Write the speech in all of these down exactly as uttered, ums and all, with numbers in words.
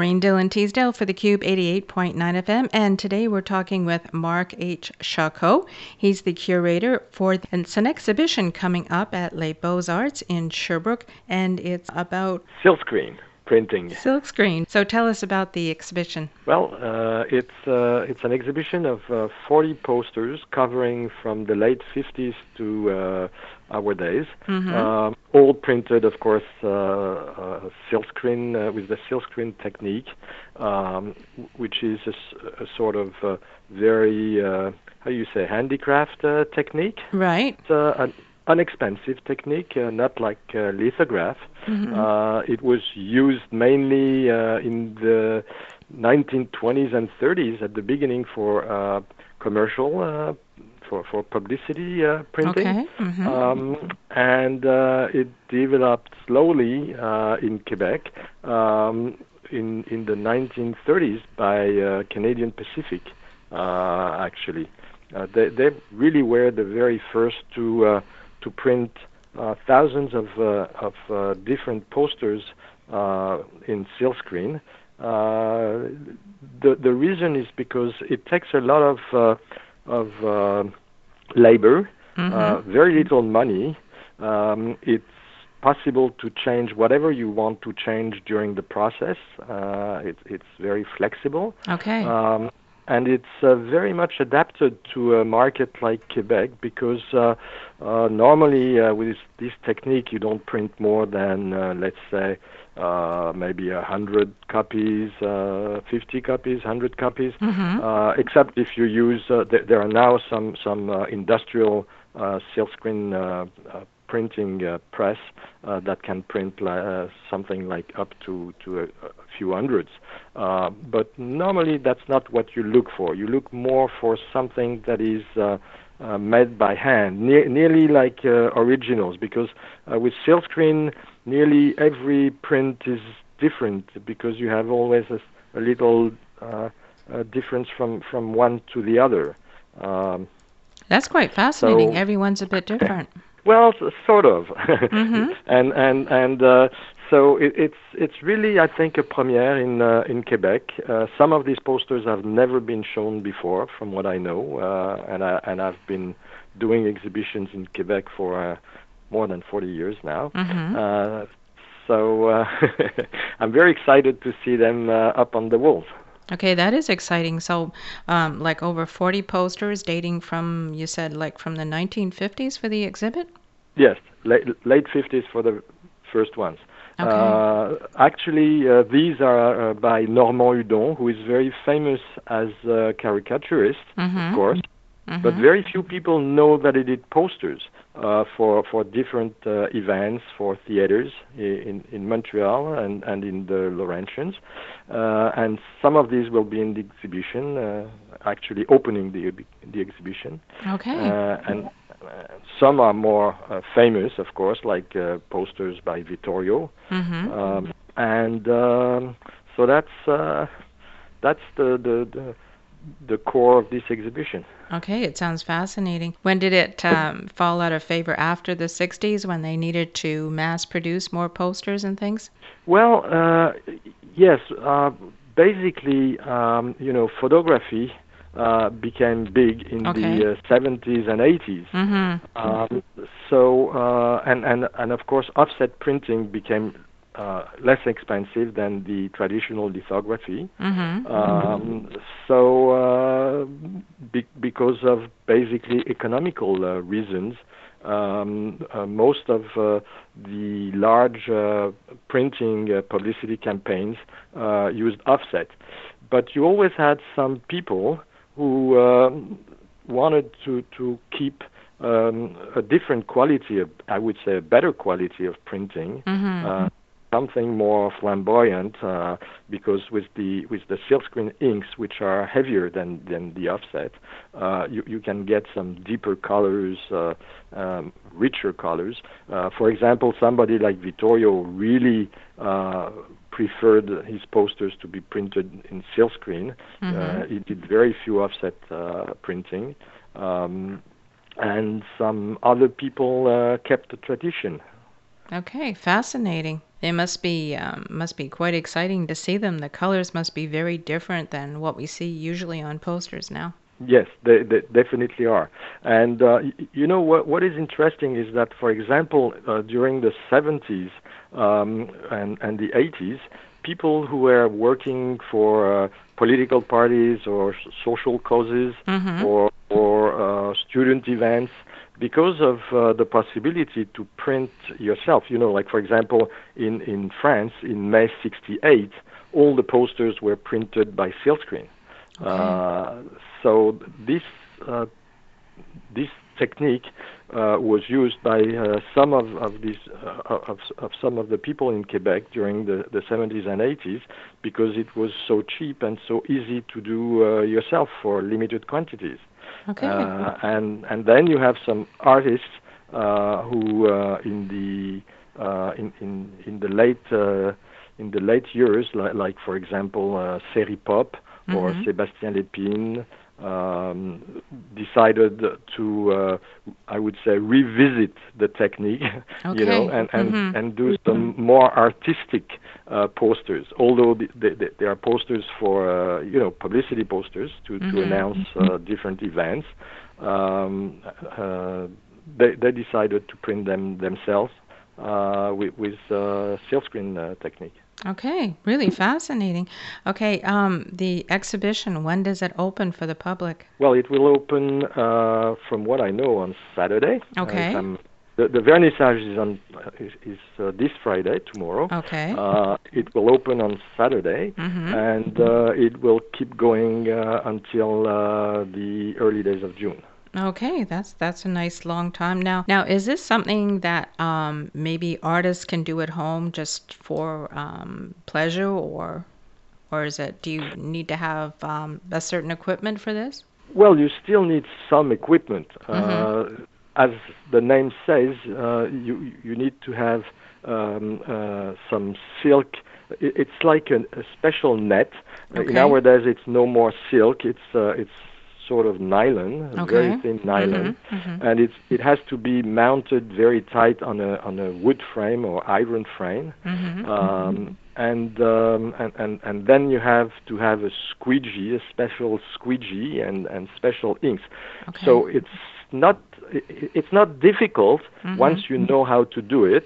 Maureen Dillon Teasdale for the Cube eighty-eight point nine F M, and today we're talking with Mark H. Charcot. He's the curator for it's an exhibition coming up at Les Beaux-Arts in Sherbrooke, and it's about silkscreen printing. Silkscreen. So tell us about the exhibition. Well, uh, it's uh, it's an exhibition of uh, forty posters covering from the late fifties to uh, our days, Mm-hmm. um, all printed, of course, uh, uh, silkscreen uh, with the silkscreen technique, um, which is a, s- a sort of uh, very uh, how you say handicraft uh, technique. Right. It's uh, an inexpensive technique, uh, not like uh, lithograph. Mm-hmm. Uh, it was used mainly uh, in the nineteen twenties and thirties at the beginning for uh, commercial, uh, for for publicity uh, printing, Okay. Mm-hmm. um, and uh, it developed slowly uh, in Quebec um, in in the nineteen thirties by uh, Canadian Pacific. Uh, actually, uh, they they really were the very first to uh, to print uh, thousands of uh, of uh, different posters uh, in silkscreen. Uh, the the reason is because it takes a lot of uh, of uh, labor, Mm-hmm. uh, very little money. Um, it's possible to change whatever you want to change during the process. Uh, it, it's very flexible. Okay. Um, and it's uh, very much adapted to a market like Quebec because uh, uh, normally uh, with this, this technique you don't print more than, uh, let's say, uh, maybe one hundred copies, uh, fifty copies, one hundred copies, Mm-hmm. uh, except if you use, uh, th- there are now some, some uh, industrial uh, silkscreen uh, uh, printing uh, press uh, that can print li- uh, something like up to, to a, a few hundreds. Uh, but normally that's not what you look for. You look more for something that is uh, uh, made by hand, ne- nearly like uh, originals, because uh, with silkscreen, nearly every print is different because you have always a, a little uh, uh, difference from, from one to the other. Um, That's quite fascinating. so Everyone's a bit different. Well, s- sort of, Mm-hmm. and and and uh, so it, it's it's really, I think, a premiere in uh, in Quebec. Uh, some of these posters have never been shown before, from what I know, uh, and I and I've been doing exhibitions in Quebec for uh, more than forty years now. Mm-hmm. Uh, so uh, I'm very excited to see them uh, up on the walls. Okay, that is exciting. So, um, like over forty posters dating from, you said, like from the nineteen fifties for the exhibit? Yes, late late fifties for the first ones. Okay. Uh, actually, uh, these are uh, by Normand Hudon, who is very famous as a caricaturist, Mm-hmm. of course. But Mm-hmm. very few people know that he did posters uh, for for different uh, events, for theaters i- in in Montreal and and in the Laurentians, uh, and some of these will be in the exhibition, uh, actually opening the ebi- the exhibition, Okay. uh, and uh, some are more uh, famous, of course, like uh, posters by Vittorio, Mm-hmm. um, and um, so that's uh, that's the the, the the core of this exhibition. Okay, it sounds fascinating. When did it um, fall out of favor? After the sixties, when they needed to mass produce more posters and things? Well, uh, yes. Uh, basically, um, you know, photography uh, became big in Okay. the uh, seventies and eighties. Mm-hmm. Um, so, uh, and, and, and of course, offset printing became uh, less expensive than the traditional lithography. Mm-hmm. Um, so, uh, be- because of basically economical uh, reasons, um, uh, most of uh, the large uh, printing uh, publicity campaigns uh, used offset. But you always had some people who uh, wanted to, to keep um, a different quality, of, I would say a better quality of printing, Mm-hmm. uh, something more flamboyant, uh, because with the with the silkscreen inks, which are heavier than, than the offset, uh, you, you can get some deeper colors, uh, um, richer colors. Uh, for example, somebody like Vittorio really uh, preferred his posters to be printed in silkscreen. Mm-hmm. Uh, he did very few offset uh, printing. Um, and some other people uh, kept the tradition. Okay, fascinating. They must be um, must be quite exciting to see them. The colors must be very different than what we see usually on posters now. Yes, they, they definitely are. And uh, y- you know what? What is interesting is that, for example, uh, during the seventies um, and and the eighties, people who were working for uh, political parties or s- social causes Mm-hmm. or or uh, student events, because of uh, the possibility to print yourself. You know, like for example, in in France in May sixty-eight, all the posters were printed by silkscreen. Okay. Uh, so this uh, this technique uh, was used by uh, some of, of these uh, of, of some of the people in Quebec during the, the seventies and eighties because it was so cheap and so easy to do uh, yourself for limited quantities. Okay. Uh, and and then you have some artists uh, who uh, in the uh, in, in in the late uh, in the late years, like, like for example, uh, Série Pop or Mm-hmm. Sébastien Lépine, um, decided to, uh, I would say, revisit the technique, you know, Okay. and, and, Mm-hmm. and do some more artistic uh, posters. Although the, the, the, there are posters for, uh, you know, publicity posters to, to Mm-hmm. announce uh, different events, um, uh, they, they decided to print them themselves uh, with, with uh, silkscreen uh, technique. Okay. Really fascinating. Okay. Um, the exhibition, when does it open for the public? Well, it will open, uh, from what I know, on Saturday. Uh, if Okay. I'm, the, the vernissage is on uh, is, is uh, this Friday, tomorrow. Okay. Uh, it will open on Saturday, Mm-hmm. and uh, it will keep going uh, until uh, the early days of June. Okay, that's that's a nice long time now. Now, is this something that um, maybe artists can do at home just for um, pleasure, or or is it? Do you need to have um, a certain equipment for this? Well, you still need some equipment. Mm-hmm. Uh, as the name says, uh, you you need to have um, uh, some silk. I- It's like a, a special net. Uh, in Okay. nowadays, it's no more silk. It's uh, it's sort of nylon, a very Okay. thin Mm-hmm. nylon, Mm-hmm. and it's it has to be mounted very tight on a on a wood frame or iron frame. Mm-hmm. Um, and, um, and and and then you have to have a squeegee, a special squeegee, and, and special inks. Okay. So it's not i- i- it's not difficult Mm-hmm. once you know how to do it,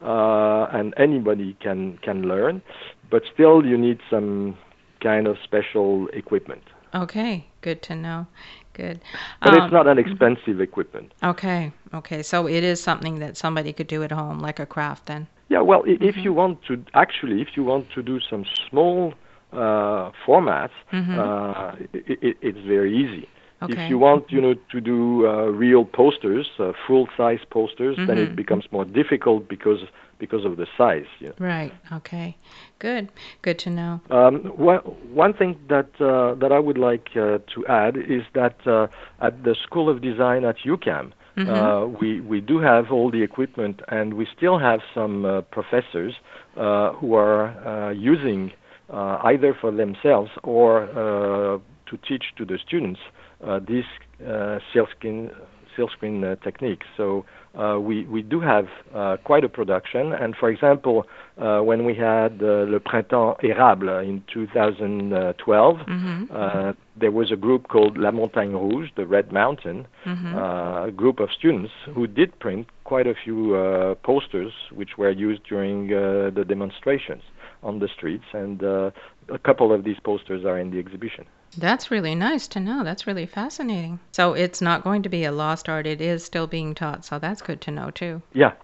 uh, and anybody can can learn. But still, you need some kind of special equipment. Okay. Good to know. Good. But it's Um, not an expensive equipment. okay. Okay. So it is something that somebody could do at home, like a craft, then. Yeah, well, i- if Mm-hmm. you want to actually, if you want to do some small uh, formats, Mm-hmm. uh, i i it's very easy. If Okay. you want, you know, to do uh, real posters, uh, full-size posters, then it Mm-hmm. becomes more difficult because because of the size. You know. Right. Okay. Good. Good to know. Um, one, one thing that uh, that I would like uh, to add is that uh, at the School of Design at UQAM, Mm-hmm. uh, we we do have all the equipment, and we still have some uh, professors uh, who are uh, using uh, either for themselves or uh, to teach to the students uh, this uh, silkscreen silkscreen uh, technique. So uh, we we do have uh, quite a production. And for example, uh, when we had uh, Le Printemps Érable in two thousand twelve, Mm-hmm. uh, there was a group called La Montagne Rouge, the Red Mountain, Mm-hmm. uh, a group of students who did print quite a few uh, posters which were used during uh, the demonstrations on the streets, and uh, a couple of these posters are in the exhibition. That's really nice to know. That's really fascinating. So it's not going to be a lost art. It is still being taught. So that's good to know too. Yeah.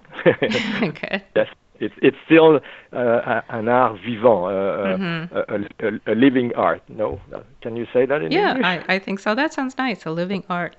Good. Yes, it's it's still uh, an art vivant, uh, Mm-hmm. a, a, a, a living art. No, Uh, can you say that in Yeah, English? I, I think so. That sounds nice. A living art.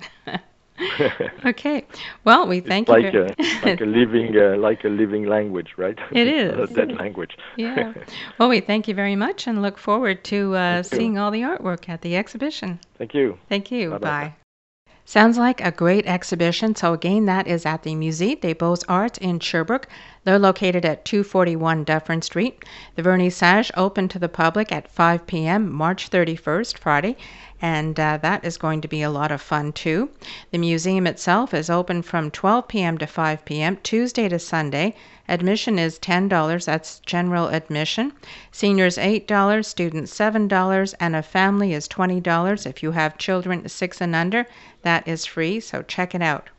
Okay. Well, we It's thank you like very a like a living uh, like a living language, right? It It's not a is. dead language. Yeah. Well, we thank you very much and look forward to uh, Thank you. seeing all the artwork at the exhibition. Thank you. Thank you. Bye bye. Bye. Sounds like a great exhibition. So again, that is at the Musée des Beaux-Arts in Sherbrooke, They're located at two forty-one Dufferin Street. The Vernissage open to the public at five p.m. March thirty-first, Friday, and uh, that is going to be a lot of fun too. The museum itself is open from twelve p.m. to five p.m. Tuesday to Sunday. Admission is ten dollars. That's general admission. Seniors eight dollars, students seven dollars, and a family is twenty dollars. If you have children six and under, that is free, so check it out.